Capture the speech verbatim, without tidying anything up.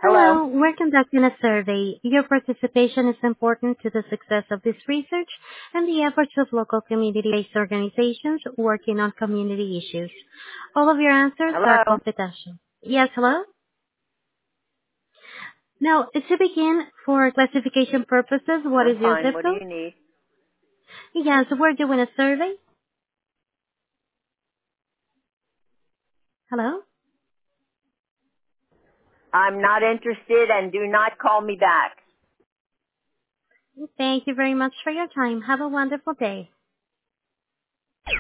Hello. Hello, we're conducting a survey. Your participation is important to the success of this research and the efforts of local community-based organizations working on community issues. All of your answers are Hello. confidential. Yes, hello? Now, to begin, for classification purposes, what I'm is your fine. zip What do code? you need? Yes, we're doing a survey. Hello? I'm not interested and do not call me back. Thank you very much for your time. Have a wonderful day.